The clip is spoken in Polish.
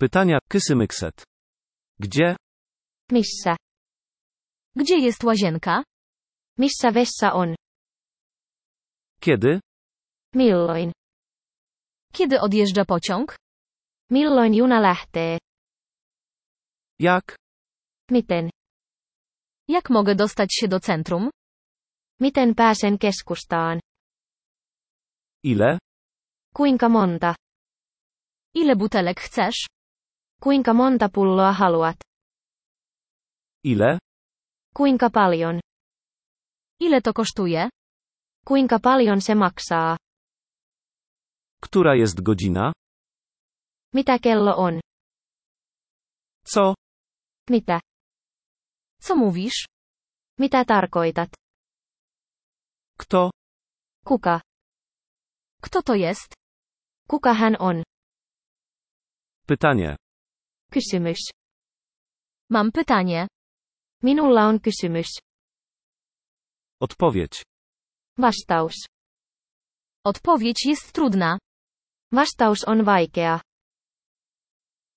Pytania, kysymykset. Gdzie? Missä? Gdzie jest łazienka? Missä vessa on? Kiedy? Milloin? Kiedy odjeżdża pociąg? Milloin juna lähtee? Jak? Miten? Jak mogę dostać się do centrum? Miten pääsen keskustaan? Ile? Kuinka monta? Ile butelek chcesz? Kuinka monta pulloa haluat? Ile? Kuinka paljon? Ile to kosztuje? Kuinka paljon se maksaa? Która jest godzina? Mitä kello on? Co? Mitä? Co mówisz? Mitä tarkoitat? Kto? Kuka? Kto to jest? Kuka hän on? Pytanie. Kysymys. Mam pytanie. Minulla on kysymys. Odpowiedź. Vastaus. Odpowiedź jest trudna. Vastaus on vaikea.